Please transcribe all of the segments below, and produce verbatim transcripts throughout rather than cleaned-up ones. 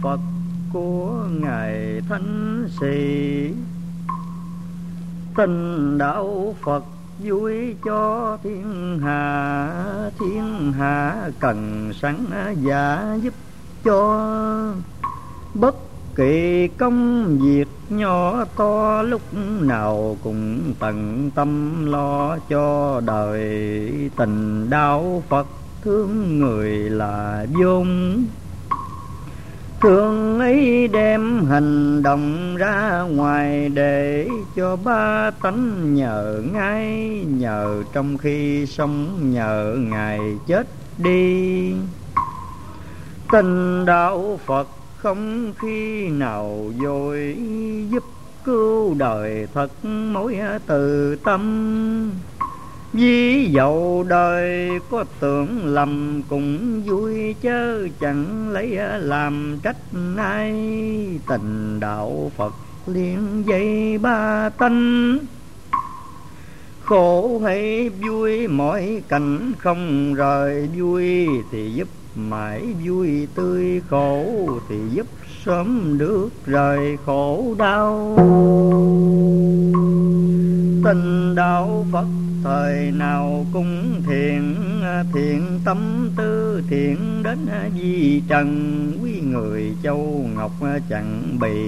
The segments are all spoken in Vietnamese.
Phật của ngài Thánh Sĩ. Tình đạo Phật vui cho thiên hạ, thiên hạ cần sẵn giả giúp cho. Bất kỳ công việc nhỏ to, lúc nào cũng tận tâm lo cho đời. Tình đạo Phật thương người là vốn, thương ấy đem hành động ra ngoài, để cho ba tánh nhờ ngay. Nhờ trong khi sống, nhờ Ngài chết đi. Tình đạo Phật không khi nào vội, giúp cứu đời thật mối từ tâm. Ví dầu đời có tưởng lầm cũng vui, chớ chẳng lấy làm trách ai. Tình đạo Phật liên dây ba tánh, khổ hay vui mọi cảnh không rời. Vui thì giúp mãi vui tươi, khổ thì giúp sớm được rời khổ đau. Tình đạo Phật thời nào cũng thiện, thiện tâm tư thiện đến vi trần. Quý người châu ngọc chẳng bì,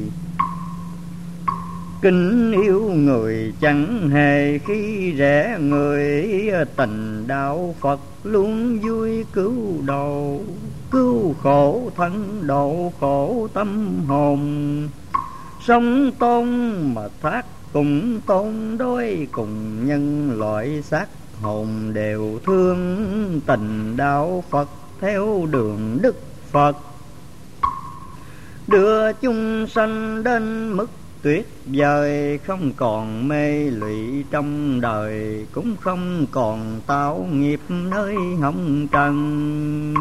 kính yêu người chẳng hề khi rẻ người. Tình đạo Phật luôn vui cứu độ, cứu khổ thân độ khổ tâm hồn. Sống tôn mà thác cùng tôn đối, cùng nhân loại xác hồn đều thương. Tình đạo Phật theo đường Đức Phật, đưa chúng sanh đến mức tuyệt vời. Không còn mê lụy trong đời, cũng không còn tạo nghiệp nơi hồng trần.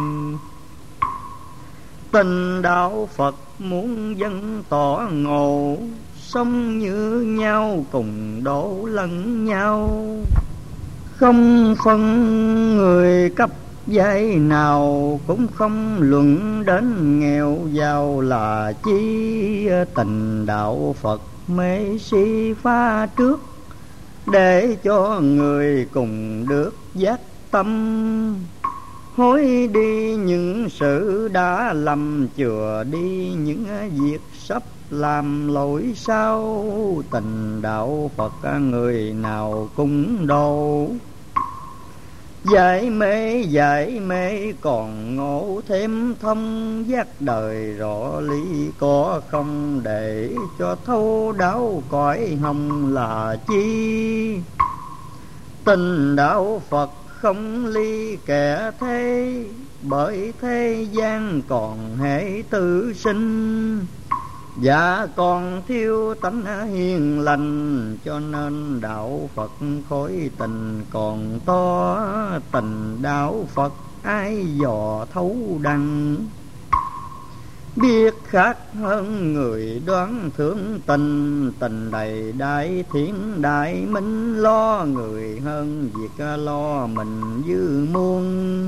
Tình đạo Phật muốn dân tỏ ngộ, sống như nhau cùng độ lẫn nhau. Không phân người cấp giai nào, cũng không luận đến nghèo giàu là chi. Tình đạo Phật mê si pha trước, để cho người cùng được giác tâm. Hối đi những sự đã lầm, chừa đi những việc sắp làm lỗi sao. Tình đạo Phật người nào cũng độ, giải mê giải mê còn ngộ thêm thông. Giác đời rõ lý có không, để cho thấu đáo cõi hồng là chi. Tình đạo Phật không ly kẻ thế, bởi thế gian còn hệ tự sinh. Dạ còn thiếu tánh hiền lành, cho nên đạo Phật khối tình còn to. Tình đạo Phật ai dò thấu đăng, biết khác hơn người đoán thương tình. Tình đầy đại thiện đại minh, lo người hơn việc lo mình dư muôn.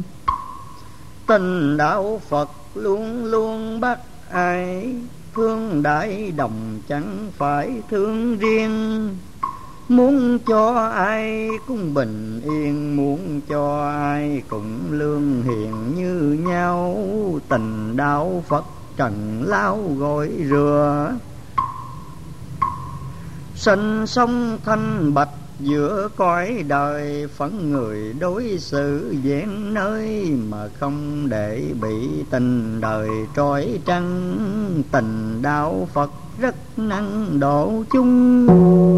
Tình đạo Phật luôn luôn bắt ai, thương đại đồng chẳng phải thương riêng. Muốn cho ai cũng bình yên, muốn cho ai cũng lương hiền như nhau. Tình đạo Phật trần lao gội rửa, sinh sống thanh bạch giữa cõi đời. Phận người đối xử vẹn nơi, mà không để bị tình đời trói trăng. Tình đạo Phật rất năng độ chung,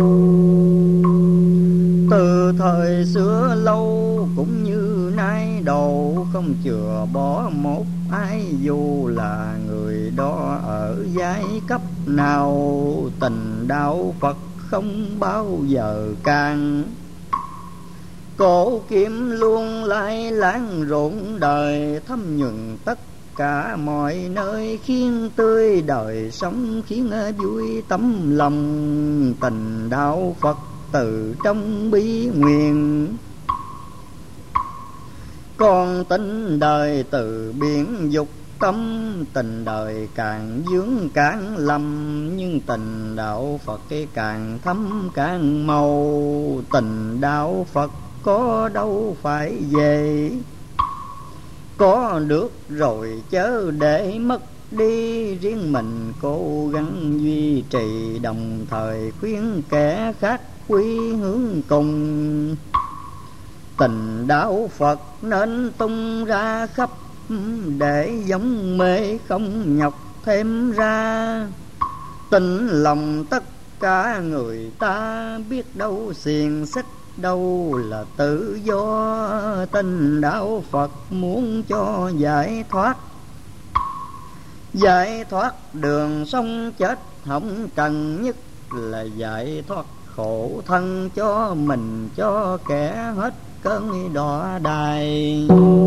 từ thời xưa lâu cũng như nay độ. Không chừa bỏ một ai, dù là người đó ở giai cấp nào. Tình đạo Phật không bao giờ can, cổ kiếm luôn lai láng rộn đời. Thấm nhuần tất cả mọi nơi, khiến tươi đời sống, khiến vui tấm lòng. Tình đạo Phật từ trong bi nguyện, còn tính đời từ biển dục tâm. Tình đời càng vướng càng lầm, nhưng tình đạo Phật cái càng thấm càng màu. Tình đạo Phật có đâu phải về, có được rồi chớ để mất đi. Riêng mình cố gắng duy trì, đồng thời khuyên kẻ khác quy hướng cùng. Tình đạo Phật nên tung ra khắp, để giống mê không nhọc thêm ra. Tình lòng tất cả người ta, biết đâu xiềng xích đâu là tự do. Tình đạo Phật muốn cho giải thoát, giải thoát đường sống chết không cần, nhất là giải thoát khổ thân cho mình, cho kẻ hết cơn đọa đài.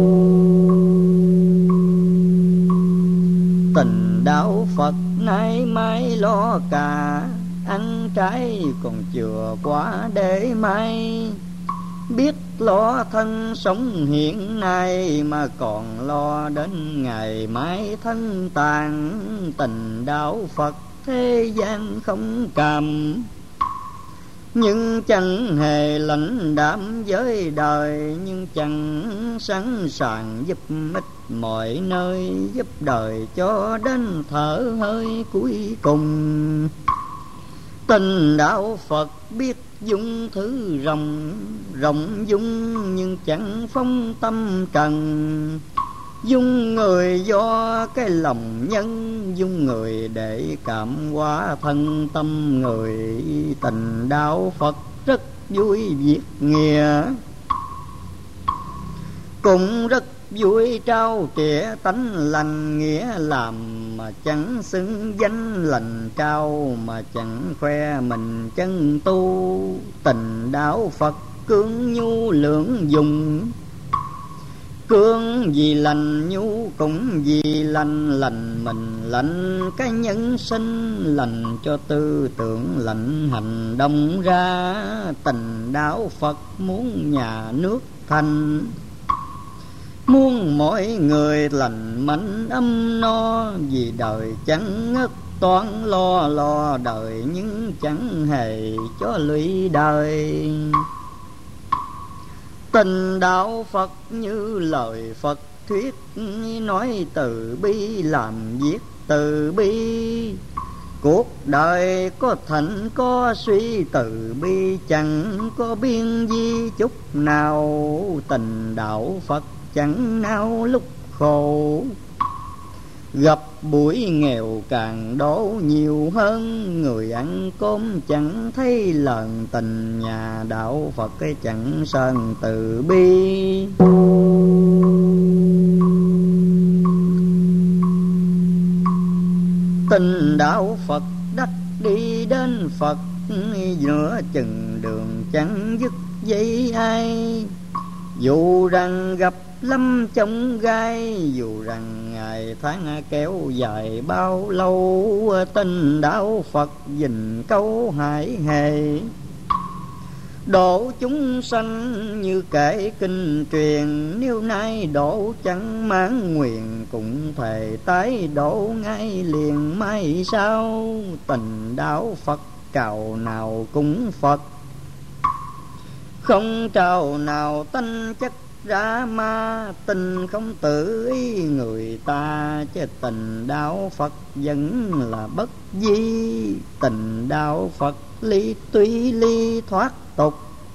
Tình đạo Phật nay mai lo cả, ăn trái còn chừa quá để mai. Biết lo thân sống hiện nay, mà còn lo đến ngày mai thân tàn. Tình đạo Phật thế gian không cầm, nhưng chẳng hề lãnh đạm với đời. Nhưng chẳng sẵn sàng giúp ích mọi nơi, giúp đời cho đến thở hơi cuối cùng. Tình đạo Phật biết dung thứ rộng, rộng dung nhưng chẳng phóng tâm trần. Dung người do cái lòng nhân, dung người để cảm hóa thân tâm người. Tình đạo Phật rất vui việc nghĩa, cũng rất vui trao trĩa tánh lành. Nghĩa làm mà chẳng xứng danh, lành trao mà chẳng khoe mình chân tu. Tình đạo Phật cương nhu lưỡng dùng, cương vì lành nhu cũng vì lành. Lành mình lành cái nhân sinh, lành cho tư tưởng lành hành động ra. Tình đạo Phật muốn nhà nước thành, muốn mọi người lành mạnh ấm no. Vì đời chẳng ngất toán lo, lo đời nhưng chẳng hề cho lụy đời. Tình đạo Phật như lời Phật thuyết, nói từ bi làm việc từ bi. Cuộc đời có thành có suy, từ bi chẳng có biên di chút nào. Tình đạo Phật chẳng nào lúc khổ, gặp buổi nghèo càng đổ nhiều hơn. Người ăn cơm chẳng thấy lần, tình nhà đạo Phật cái chẳng sơn từ bi. Tình đạo Phật đắc đi đến Phật, giữa chừng đường chẳng dứt dây ai. Dù rằng gặp lâm chông gai, dù rằng ngày tháng kéo dài bao lâu. Tình đạo Phật gìn câu hải hệ, độ chúng sanh như kể kinh truyền. Nếu nay độ chẳng mãn nguyện, cũng thề tái độ ngay liền mai sau. Tình đạo Phật cào nào cũng Phật, không trào nào tanh chất ra ma. Tình không tự ý người ta, chứ tình đạo Phật vẫn là bất di. Tình đạo Phật ly tuy ly thoát tục,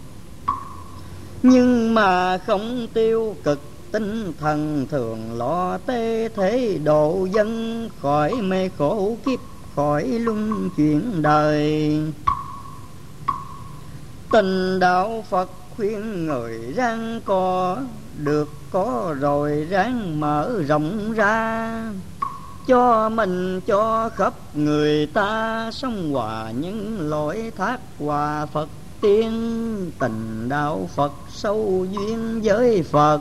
nhưng mà không tiêu cực tinh thần. Thường lo tê thế độ dân, khỏi mê khổ kiếp, khỏi luân chuyển đời. Tình đạo Phật khuyên người ráng có, được có rồi ráng mở rộng ra. Cho mình cho khắp người ta, sống hòa những lỗi thác hòa Phật tiên. Tình đạo Phật sâu duyên với Phật,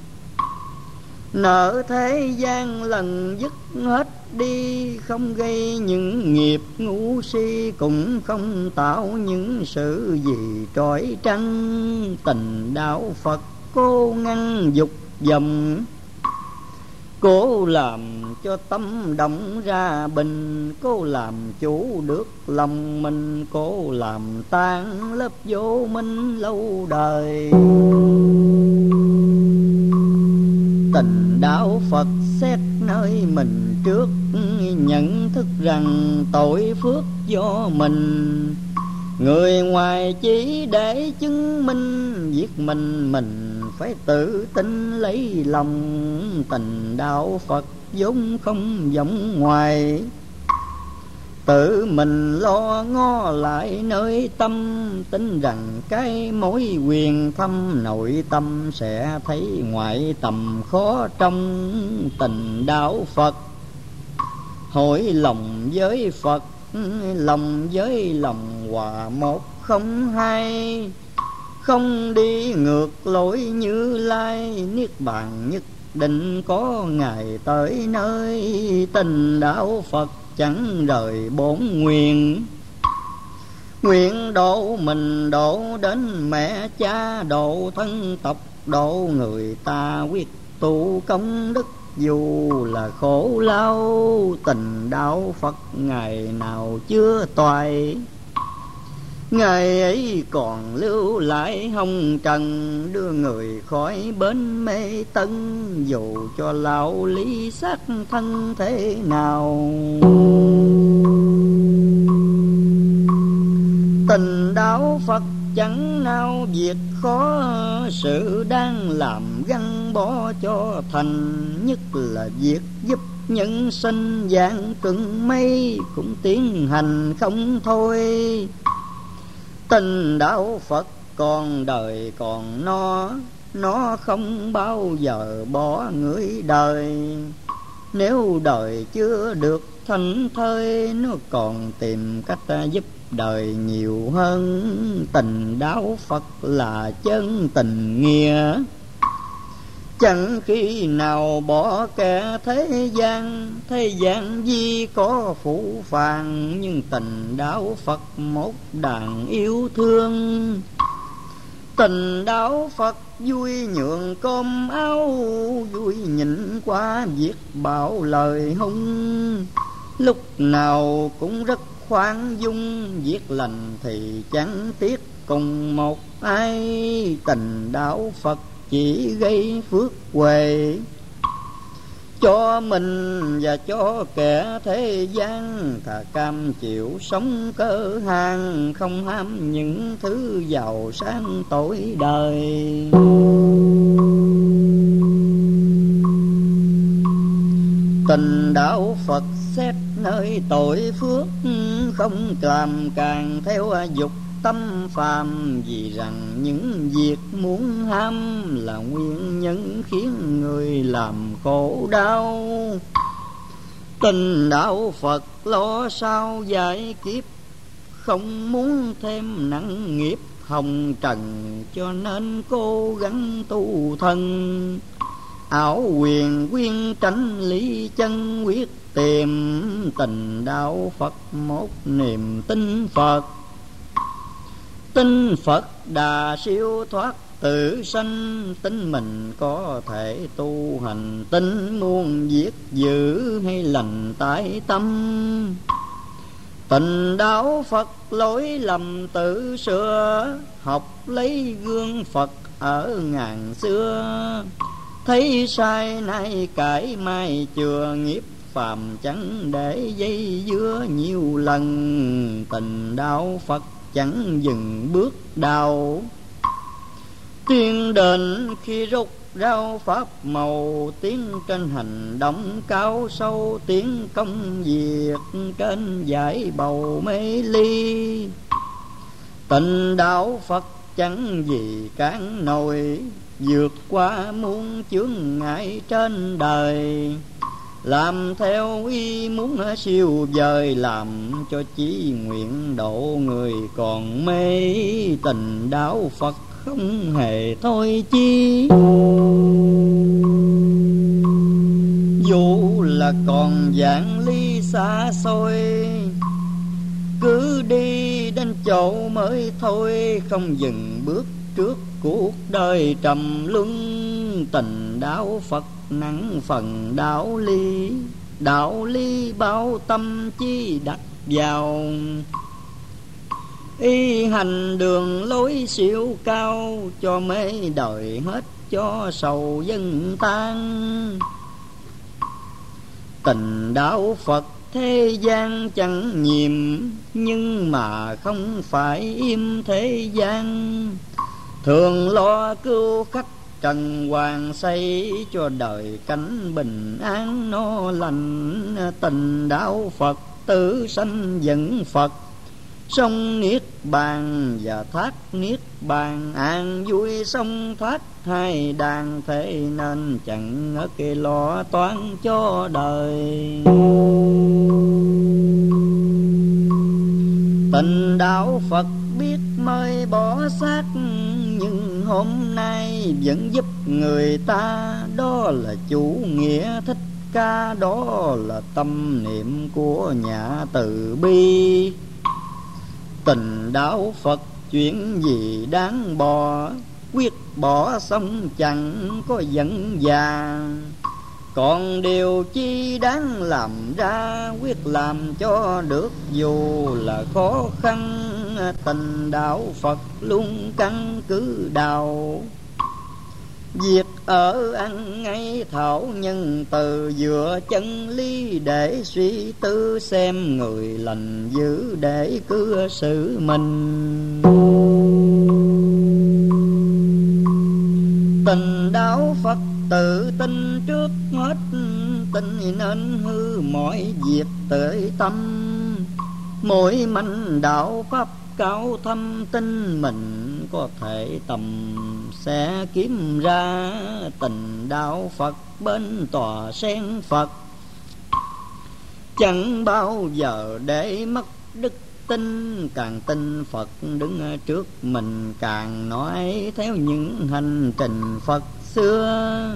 nợ thế gian lần dứt hết đi. Không gây những nghiệp ngu si, cũng không tạo những sự gì trói trăng. Tình đạo Phật cố ngăn dục vọng, Cố làm cho tâm động ra bình, cố làm chủ được lòng mình, cố làm tan lớp vô minh lâu đời. Tình đạo Phật xét nơi mình trước, nhận thức rằng tội phước do mình. Người ngoài chỉ để chứng minh, việc mình mình phải tự tin lấy lòng. Tình đạo Phật vốn không giống ngoài, tự mình lo ngó lại nơi tâm. Tin rằng cái mối quyền thâm nội tâm, sẽ thấy ngoại tầm khó trong. Tình đạo Phật hội lòng với Phật, lòng với lòng hòa một không hai. Không đi ngược lối Như Lai, niết bàn nhất định có ngày tới nơi. Tình đạo Phật chẳng rời bổn nguyện, nguyện độ mình độ đến mẹ cha, độ thân tộc độ người ta, quyết tu công đức dù là khổ lao. Tình đạo Phật ngày nào chưa toại, ngày ấy còn lưu lại hồng trần. Đưa người khỏi bến mê tân, dù cho lão lý xác thân thế nào. Tình đạo Phật chẳng nào việc khó, sự đang làm gắn bó cho thành. Nhất là việc giúp nhân sinh dạng cưng mây, cũng tiến hành không thôi. Tình đạo Phật còn đời còn nó, nó không bao giờ bỏ người đời. Nếu đời chưa được thành thơi, nó còn tìm cách giúp đời nhiều hơn. Tình đạo Phật là chân tình nghĩa, chẳng khi nào bỏ kẻ thế gian. Thế gian gì có phụ phàng, nhưng tình đạo Phật một đàn yêu thương. Tình đạo Phật vui nhượng cơm áo, vui nhịn qua việc bảo lời hung. Lúc nào cũng rất khoan dung, việc lành thì chẳng tiếc cùng một ai. Tình đạo Phật chỉ gây phước huệ cho mình và cho kẻ thế gian. Thà cam chịu sống cơ hàng, không ham những thứ giàu sang tội đời. Tình đạo Phật xét nơi tội phước, không làm càng theo dục tâm phàm. Vì rằng những việc muốn ham là nguyên nhân khiến người làm khổ đau. Tình đạo Phật lo sao giải kiếp, không muốn thêm nặng nghiệp hồng trần. Cho nên cố gắng tu thân, ảo quyền quyên tránh lý chân quyết tìm. Tình đạo Phật một niềm tin Phật, tin Phật đà siêu thoát tự sanh. Tin mình có thể tu hành, tin muôn việc giữ hay lành tại tâm. Tình đạo Phật lỗi lầm tự sửa, học lấy gương Phật ở ngàn xưa. Thấy sai nay cải mai chừa, nghiệp phàm chẳng để dây dưa nhiều lần. Tình đạo Phật chẳng dừng bước đau, tiên đền khi rút rau pháp màu. Tiến trên hành động cao sâu, tiến công việc trên giải bầu mê ly. Tình đạo Phật chẳng gì cản nổi, vượt qua muôn chướng ngại trên đời. Làm theo ý muốn siêu vời, làm cho chí nguyện độ người còn mê. Tình đạo Phật không hề thôi chi, dù là còn vạn ly xa xôi. Cứ đi đến chỗ mới thôi, không dừng bước trước cuộc đời trầm luân. Tình đạo Phật nặng phần đạo lý. Đạo lý bao tâm chi đặt vào, y hành đường lối siêu cao. Cho mê đời hết cho sầu dân tan. Tình đạo Phật thế gian chẳng nhiệm, nhưng mà không phải im thế gian. Thường lo cứu khách trần hoàng xây, cho đời cánh bình an no lành. Tình đạo Phật tử sanh dẫn Phật, sông niết bàn và thác niết bàn. An vui sông thác hai đàn, thế nên chẳng ngớt cái lo toán cho đời. Tình đạo Phật biết mới bỏ xác, nhưng hôm nay vẫn giúp người ta. Đó là chủ nghĩa Thích Ca, đó là tâm niệm của nhà từ bi. Tình đạo Phật chuyện gì đáng bỏ, quyết bỏ xong chẳng có dẫn già. Còn điều chi đáng làm ra, quyết làm cho được dù là khó khăn. Tình đạo Phật luôn căn cứ đạo, việc ở ăn ngay thảo nhân từ. Dựa chân lý để suy tư, xem người lành dữ để cư xử mình. Tình đạo Phật tự tin trước hết, tin nên hư mọi việc tới tâm. Mỗi mảnh đạo pháp cao thâm, tin mình có thể tầm sẽ kiếm ra. Tình đạo Phật bên tòa sen Phật, chẳng bao giờ để mất đức tin. Càng tin Phật đứng trước mình, càng nói theo những hành trình Phật xưa.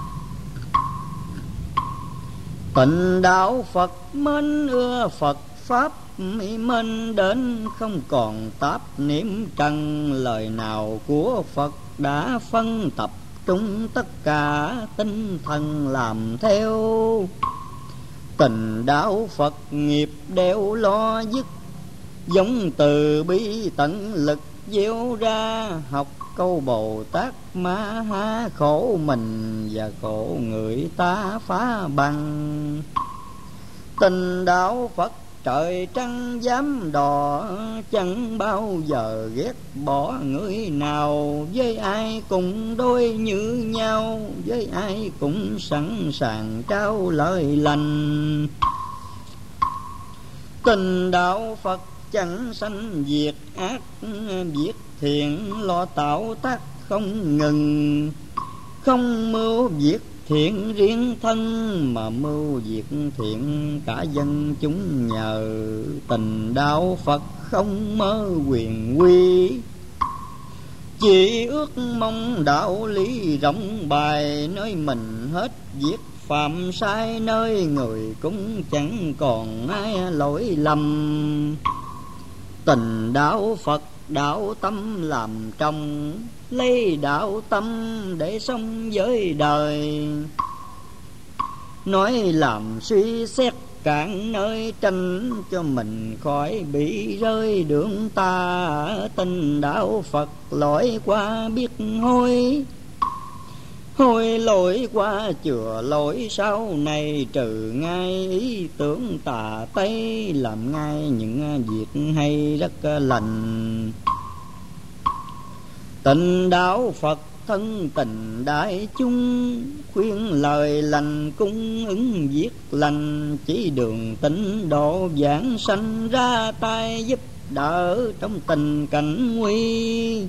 Tình đạo Phật mến ưa Phật pháp, mến đến không còn tạp niệm trần. Lời nào của Phật đã phân tập trung tất cả, tinh thần làm theo. Tình đạo Phật nghiệp đều lo dứt, giống từ bi tận lực gieo ra. Học câu Bồ Tát Ma Ha, khổ mình và khổ người ta phá bằng. Tình đạo Phật trời trăng dám đò, chẳng bao giờ ghét bỏ người nào. Với ai cũng đôi như nhau, với ai cũng sẵn sàng trao lời lành. Tình đạo Phật chẳng sanh việc ác, việc thiện lo tạo tác không ngừng. Không mưu việc thiện riêng thân, mà mưu việc thiện cả dân chúng nhờ. Tình đạo Phật không mơ quyền quy, chỉ ước mong đạo lý rộng bài. Nơi mình hết việc phạm sai, nơi người cũng chẳng còn ai lỗi lầm. Tình đạo Phật đạo tâm làm trong, lấy đạo tâm để sống với đời. Nói làm suy xét cạn nơi tranh, cho mình khỏi bị rơi đường ta. Tình đạo Phật lỗi qua biết hối, hối lỗi qua chừa lỗi sau này. Trừ ngay ý tưởng tà tây, làm ngay những việc hay rất lành. Tình đạo Phật thân tình đại chúng, khuyên lời lành cung ứng việc lành. Chỉ đường tịnh độ giảng sanh, ra tay giúp đỡ trong tình cảnh nguy.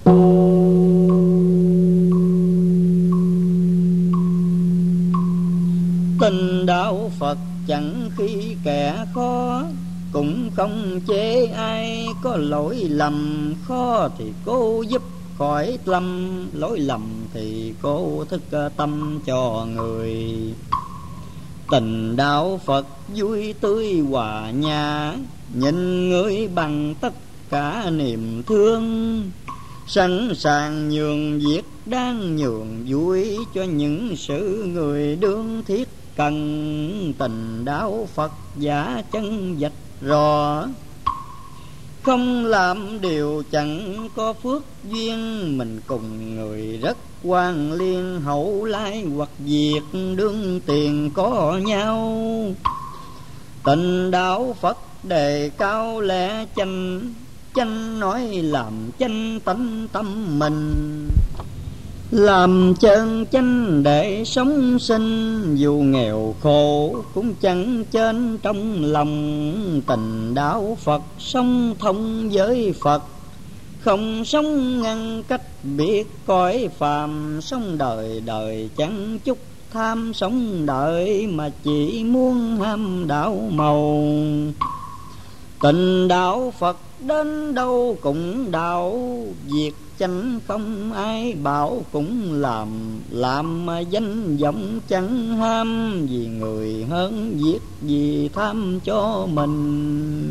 Tình đạo Phật chẳng khi kẻ khó, cũng không chê ai có lỗi lầm. Khó thì cô giúp khỏi lâm, lỗi lầm thì cố thức tâm cho người. Tình đạo Phật vui tươi hòa nhã, nhìn người bằng tất cả niềm thương. sẵn sàng nhường việc đang nhường vui cho những sự người đương thiết cần. Tình đạo Phật giả chân vạch rõ, không làm điều chẳng có phước duyên. Mình cùng người rất quan liên, hậu lai hoặc việc đương tiền có nhau. Tình đạo Phật đề cao lẽ chánh, chánh nói làm chánh tánh tâm mình. Làm chân chánh để sống sinh, dù nghèo khổ cũng chẳng chênh trong lòng. Tình đạo Phật sống thông với Phật, không sống ngăn cách biết cõi phàm. Sống đời đời chẳng chút tham sống đợi, mà chỉ muốn ham đạo màu. Tình đạo Phật đến đâu cũng đạo, việc chánh không ai bảo cũng làm. Làm mà danh vọng chẳng ham, vì người hơn việc vì tham cho mình.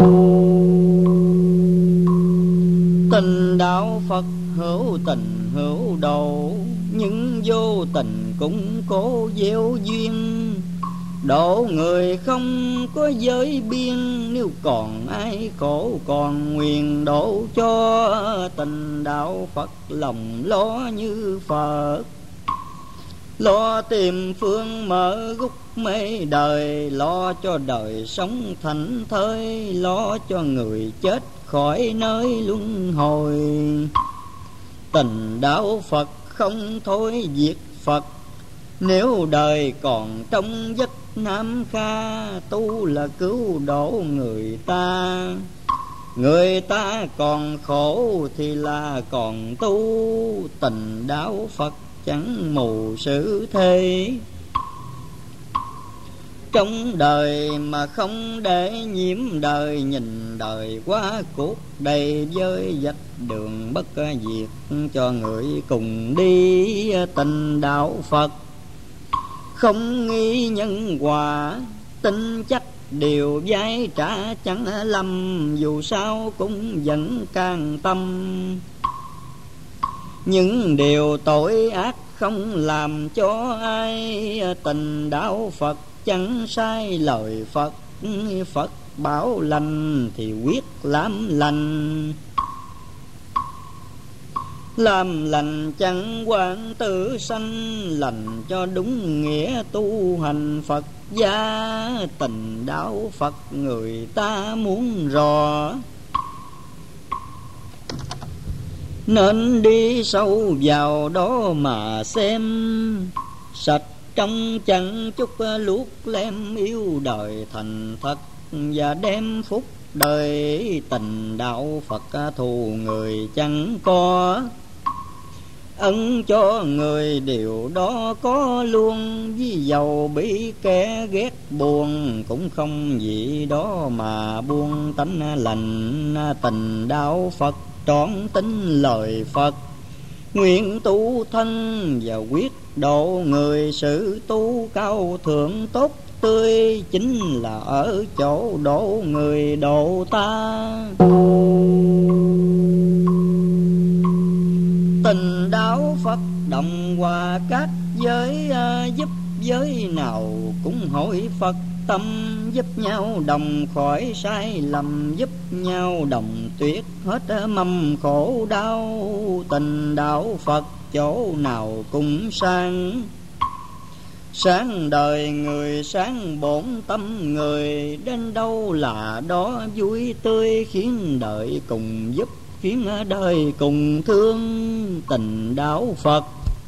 Tình đạo Phật hữu tình hữu độ, nhưng vô tình cũng cố gieo duyên. Độ người không có giới biên, nếu còn ai khổ còn nguyện độ cho. Tình đạo Phật lòng lo như Phật, lo tìm phương mở gút mê đời. Lo cho đời sống thảnh thơi, lo cho người chết khỏi nơi luân hồi. Tình đạo Phật không thôi việc Phật, nếu đời còn trong giấc Nam Kha. Tu là cứu độ người ta, người ta còn khổ thì là còn tu. Tình đạo Phật chẳng mù sự thế, trong đời mà không để nhiễm đời. Nhìn đời quá cuộc đầy với vạch đường bất diệt, cho người cùng đi. Tình đạo Phật không nghi nhân quả, tin chắc điều vay trả chẳng lầm. Dù sao cũng vẫn can tâm, những điều tội ác không làm cho ai. Tình đạo Phật chẳng sai lời Phật, Phật bảo lành thì quyết làm lành. Làm lành chẳng quan tử sanh, lành cho đúng nghĩa tu hành Phật gia. Tình đạo Phật người ta muốn rõ, nên đi sâu vào đó mà xem. Sạch trong chẳng chút luốc lem, yêu đời thành thật và đem phúc đời. Tình đạo Phật thù người chẳng có, ân cho người điều đó có luôn. Vì dầu bị kẻ ghét buồn, cũng không gì đó mà buông tánh lành. Tình đạo Phật trọn tín lời Phật, nguyện tu thân và quyết độ người. Sự tu cao thượng tốt tươi, chính là ở chỗ độ người độ ta. Tình đạo Phật đồng hòa các giới, giúp giới nào cũng hỏi Phật tâm. Giúp nhau đồng khỏi sai lầm, giúp nhau đồng tuyệt hết mầm khổ đau. Tình đạo Phật chỗ nào cũng sáng, sáng đời người sáng bổn tâm người. Đến đâu là đó vui tươi, khiến đời cùng giúp, khiến đời cùng thương. Tình đạo Phật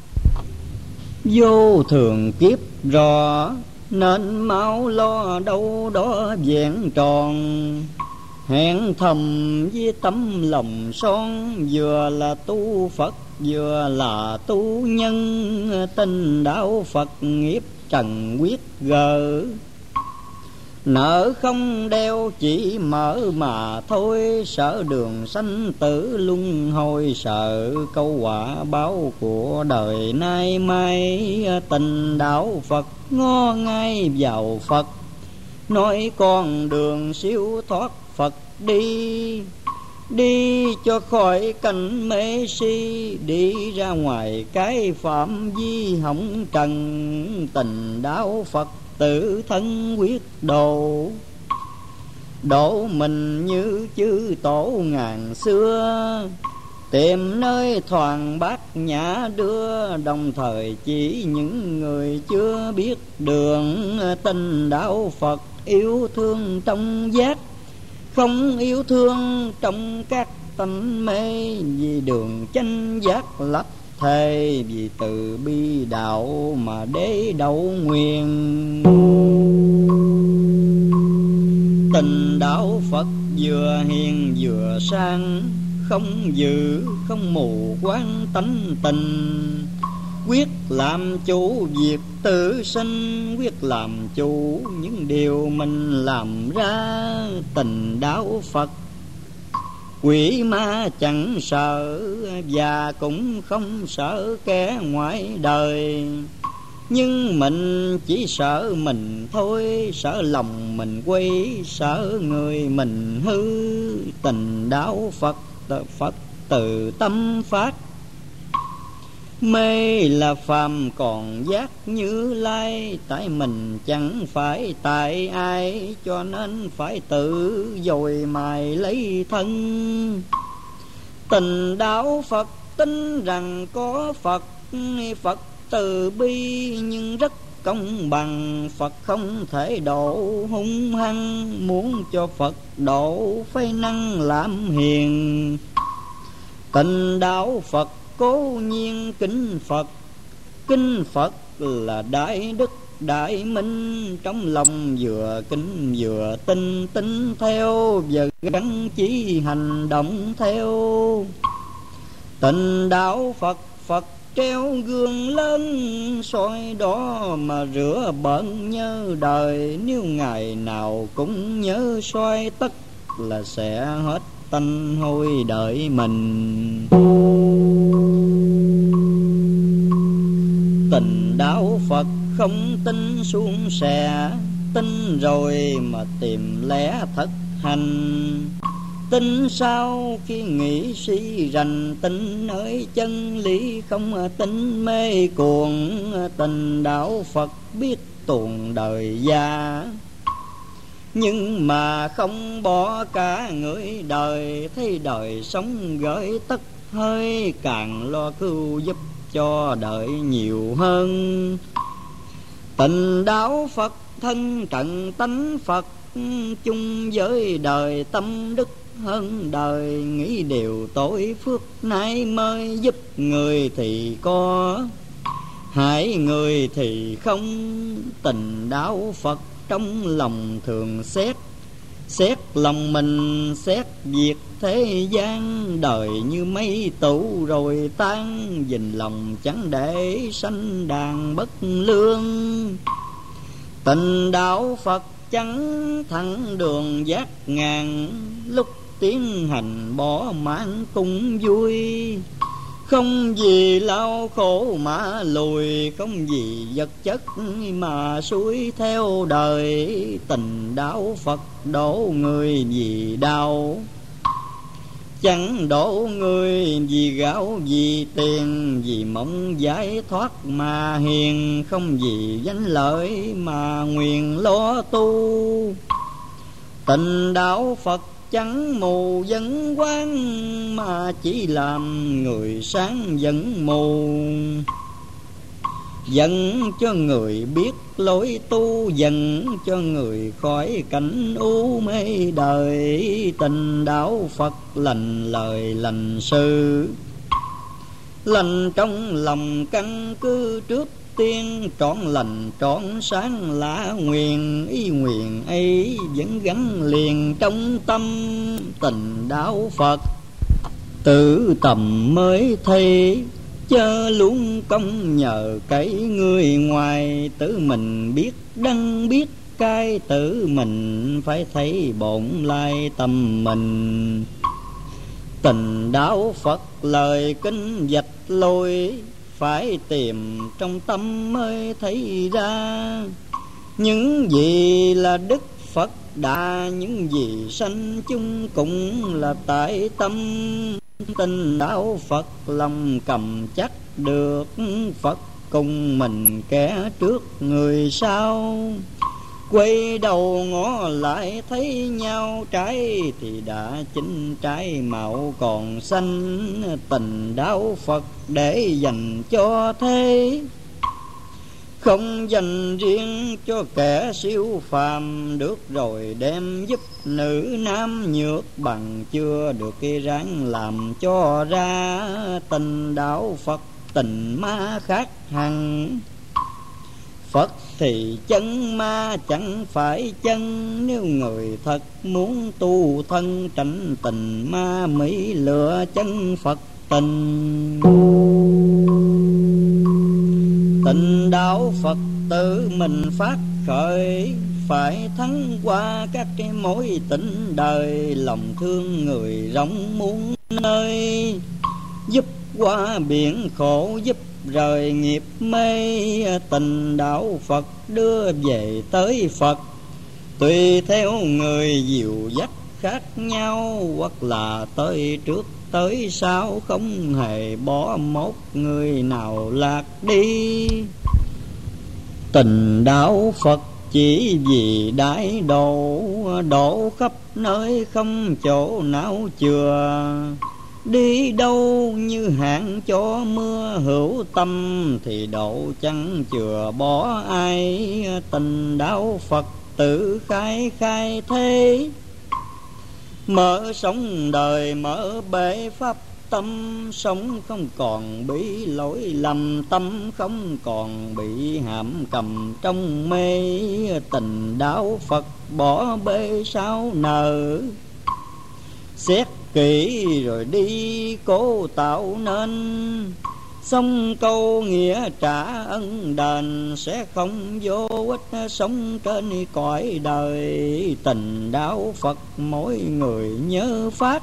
vô thường kiếp rõ, nên mau lo đâu đó vẹn tròn. Hẹn thầm với tấm lòng son, vừa là tu Phật vừa là tu nhân. Tình đạo Phật nghiệp trần quyết gỡ, nợ không đeo chỉ mở mà thôi. Sợ đường sanh tử luân hồi, sợ câu quả báo của đời nay mai. Tình đạo Phật ngó ngay vào Phật, nói con đường siêu thoát Phật đi. đi cho khỏi cảnh mê si, đi ra ngoài cái phạm vi hồng trần. Tình đạo Phật tự thân quyết độ, độ mình như chư tổ ngàn xưa. Tìm nơi thoảng bát nhã đưa, đồng thời chỉ những người chưa biết đường. Tình đạo Phật yêu thương trong giác, không yêu thương trong các tánh mê. Vì đường chánh giác lắc thề, vì từ bi đạo mà đế đậu nguyện. Tình đạo Phật vừa hiền vừa sang, không dự không mù quáng tánh tình. Quyết làm chủ việc tự sinh, quyết làm chủ những điều mình làm ra. Tình đạo Phật quỷ ma chẳng sợ, và cũng không sợ kẻ ngoài đời. Nhưng mình chỉ sợ mình thôi, sợ lòng mình quay, sợ người mình hư. Tình đạo Phật Phật từ tâm phát, mê là phàm còn giác Như Lai. Tại mình chẳng phải tại ai, cho nên phải tự dồi mài lấy thân. Tình đạo Phật tin rằng có Phật, Phật từ bi nhưng rất công bằng. Phật không thể độ hung hăng, muốn cho Phật độ phải năng làm hiền. Tình đạo Phật cố nhiên kính Phật, kính Phật là đại đức đại minh. Trong lòng vừa kính vừa tin, tin theo và gắn chí hành động theo. Tình đạo Phật Phật treo gương lớn soi đó mà rửa bận nhớ đời. Nếu ngày nào cũng nhớ soi, tất là sẽ hết tanh hôi đợi mình. Tình đạo Phật không tin suôn sẻ, tin rồi mà tìm lẽ thật hành. Tin sao khi nghĩ suy rành, tin nơi chân lý không tin mê cuồng. Tình đạo Phật biết tuồng đời già, nhưng mà không bỏ cả người đời. Thấy đời sống gửi tất hơi, càng lo cứu giúp cho đời nhiều hơn. Tình đạo Phật thân trần tánh Phật, chung với đời tâm đức hơn đời. Nghĩ điều tội phước nay mới giúp người thì có, hại người thì không. Tình đạo Phật trong lòng thường xét, xét lòng mình xét việc thế gian. Đời như mây tụ rồi tan, dình lòng chẳng để sanh đàn bất lương. Tình đạo Phật chẳng thẳng đường giác ngàn, lúc tiến hành bỏ mạng cũng vui. Không vì lao khổ mà lùi, không vì vật chất mà suối theo đời. Tình đạo Phật đổ người vì đau, chẳng đổ người vì gạo vì tiền. Vì mong giải thoát mà hiền, không vì danh lợi mà nguyện lo tu. Tình đạo Phật chẳng mù dẫn quán, mà chỉ làm người sáng dẫn mù. Dẫn cho người biết lối tu, dẫn cho người khỏi cảnh u mê đời. Tình đạo Phật lành lời lành sự, lành trong lòng căn cứ trước tiên. Trọn lành trọn sáng lạ nguyện, ý nguyện ấy vẫn gắn liền trong tâm. Tình đạo Phật tự tầm mới thấy, chớ luôn công nhờ cậy người ngoài. Tự mình biết đắng biết cay, tự mình phải thấy bổn lai tâm mình. Tình đạo Phật lời kinh dạch lôi, phải tìm trong tâm mới thấy ra. Những gì là đức Phật đã những gì sanh chung cũng là tại tâm. Tình đạo Phật lòng cầm chắc được, Phật cùng mình kẻ trước người sau. Quay đầu ngó lại thấy nhau, trái thì đã chín trái màu còn xanh. Tình đạo Phật để dành cho thế, không dành riêng cho kẻ siêu phàm. Được rồi đem giúp nữ nam nhược bằng, chưa được cái ráng làm cho ra. Tình đạo Phật tình ma khác hẳn, Phật thì chân ma chẳng phải chân. Nếu người thật muốn tu thân, tránh tình ma mỹ lựa chân Phật tình. Tình đạo Phật tự mình phát khởi, phải thắng qua các cái mối tình đời. Lòng thương người rộng muôn nơi, giúp qua biển khổ, giúp rời nghiệp mê. Tình đạo Phật đưa về tới Phật, tùy theo người dìu dắt khác nhau. Hoặc là tới trước tới sau, không hề bỏ một người nào lạc đi. Tình đạo Phật chỉ vì đại độ, độ khắp nơi không chỗ nào chừa. Đi đâu như hạn cho mưa, hữu tâm thì độ chẳng chừa bỏ ai. Tình đạo Phật tự khai khai thế, mở sống đời mở bể pháp tâm. Sống không còn bị lỗi lầm, tâm không còn bị hãm cầm trong mê. Tình đạo Phật bỏ bê sao nở, xét kỹ rồi đi cố tạo nên. Xong câu nghĩa trả ân đền, sẽ không vô ích sống trên cõi đời. Tình đạo Phật mỗi người nhớ phát,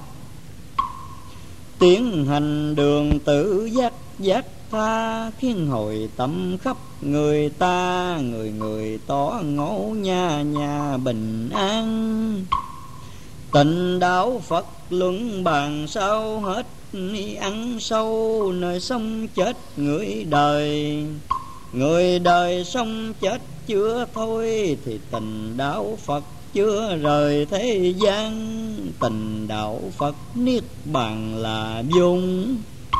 tiến hành đường tự giác giác tha. Khiến hồi tâm khắp người ta, người người tỏ ngộ nhà nhà bình an. Tình đạo Phật luận bàn sao hết, ăn sâu nơi sống chết người đời. Người đời sống chết chưa thôi, thì tình đạo Phật chưa rời thế gian. Tình đạo Phật niết bàn là vốn,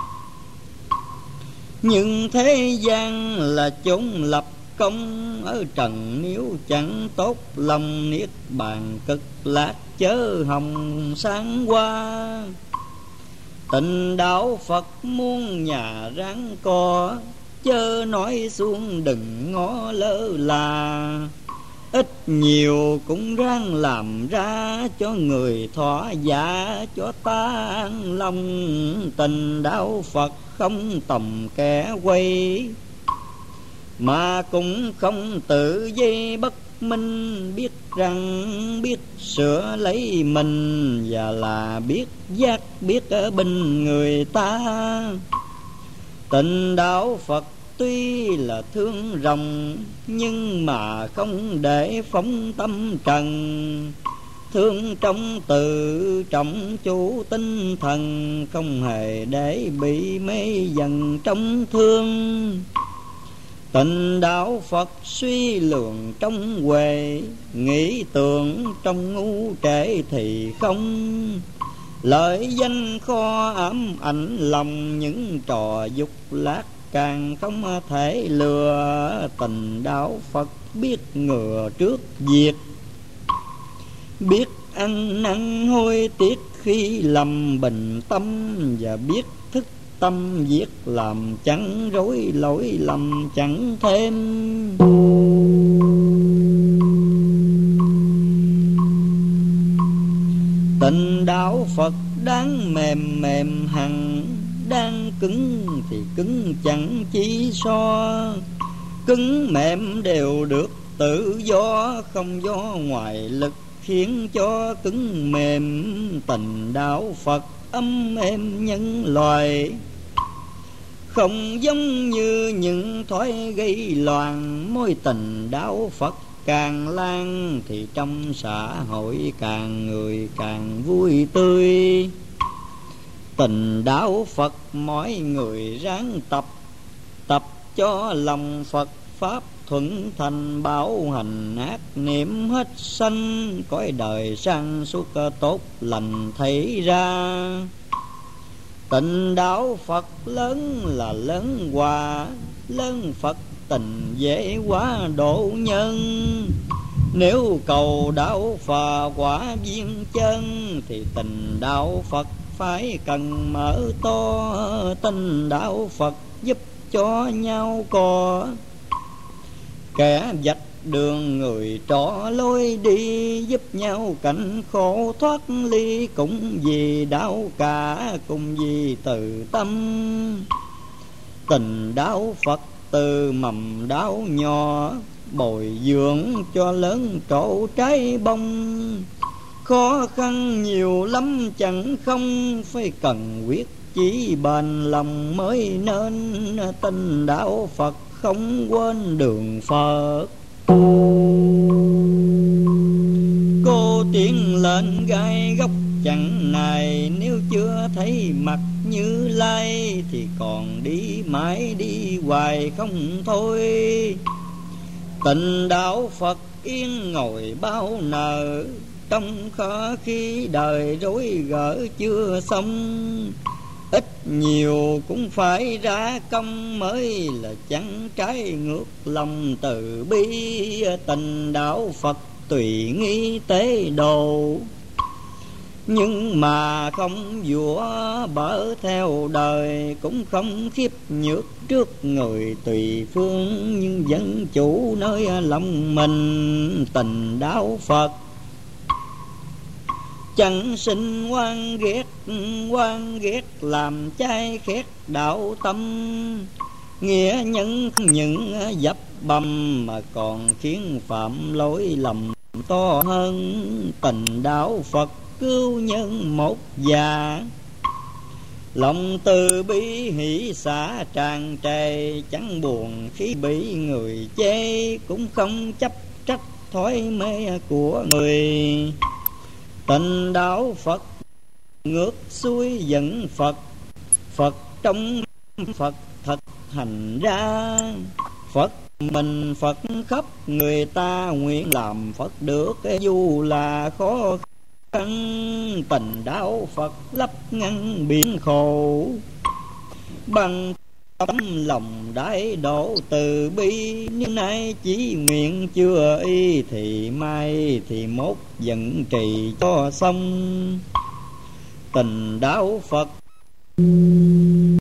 nhưng thế gian là chốn lập công. Ở trần nếu chẳng tốt lòng, niết bàn cực lạc chớ hồng sáng qua. Tình đạo Phật muôn nhà ráng co, chớ nói xuống đừng ngó lơ là. Ít nhiều cũng ráng làm ra, cho người thỏa dạ cho ta an lòng. Tình đạo Phật không tầm kẻ quay, mà cũng không tự dây bất minh. Biết rằng biết sửa lấy mình, và là biết giác biết ở bên người ta. Tình đạo Phật tuy là thương rộng, nhưng mà không để phóng tâm trần. Thương trong tự trọng chủ tinh thần, không hề để bị mê dần trong thương. Tình đạo Phật suy lượng trong huệ, nghĩ tưởng trong ngu trễ thì không. Lợi danh kho ám ảnh lòng, những trò dục lạc càng không thể lừa. Tình đạo Phật biết ngừa trước việc, biết ăn năn hối tiếc khi lầm bình tâm. Và biết thức tâm viết làm chẳng rối, lỗi lầm chẳng thêm. Tình đạo Phật đáng mềm mềm hằng, đang cứng thì cứng chẳng chỉ so. Cứng mềm đều được tự do, không do ngoài lực khiến cho cứng mềm. Tình đạo Phật ấm êm nhân loài, không giống như những thói gây loạn. Mối tình đạo Phật càng lan, thì trong xã hội càng người càng vui tươi. Tình đạo Phật mỗi người ráng tập, tập cho lòng Phật Pháp thuận thành, bảo hành ác niệm hết sanh, cõi đời sang suốt tốt lành thấy ra. Tình đạo Phật lớn là lớn hòa, lớn Phật tình dễ quá độ nhân. Nếu cầu đạo phà quả viên chân, thì tình đạo Phật phải cần mở to. Tình đạo Phật giúp cho nhau có, kẻ vạch đường người trỏ lối đi, giúp nhau cảnh khổ thoát ly. Cũng vì đạo cả, cũng vì từ tâm. Tình đạo Phật từ mầm đạo nhỏ, bồi dưỡng cho lớn trổ trái bông. Khó khăn nhiều lắm chẳng không, phải cần quyết chí bền lòng mới nên. Tình đạo Phật không quên đường Phật. Cô tiến lên gai góc chẳng này, nếu chưa thấy mặt Như Lai, thì còn đi mãi đi hoài không thôi. Tình đạo Phật yên ngồi bao nở, trong khó khi đời rối gỡ chưa xong. Ít nhiều cũng phải ra công, mới là chẳng trái ngược lòng từ bi. Tình đạo Phật tùy nghi tế độ, nhưng mà không vua bở theo đời, cũng không khiếp nhược trước người tùy phương, nhưng vẫn chủ nơi lòng mình. Tình đạo Phật chẳng sinh oan ghét, oan ghét làm chai khét đạo tâm. Nghĩa nhân những dấp bầm, mà còn khiến phạm lỗi lầm to hơn. Tình đạo Phật cứu nhân một già, lòng từ bi hỷ xả tràn trề. Chẳng buồn khi bị người chê, cũng không chấp trách thói mê của người. Tình đạo Phật ngược xuôi dẫn Phật, Phật trong Phật thật hành ra. Phật mình Phật khắp, người ta nguyện làm Phật được, dù là khó khăn. Tình đạo Phật lấp ngăn biển khổ, bằng tấm lòng đại độ từ bi. Nhưng nay chỉ nguyện chưa y, thì mai thì mốt dẫn trì cho xong. Tình đạo Phật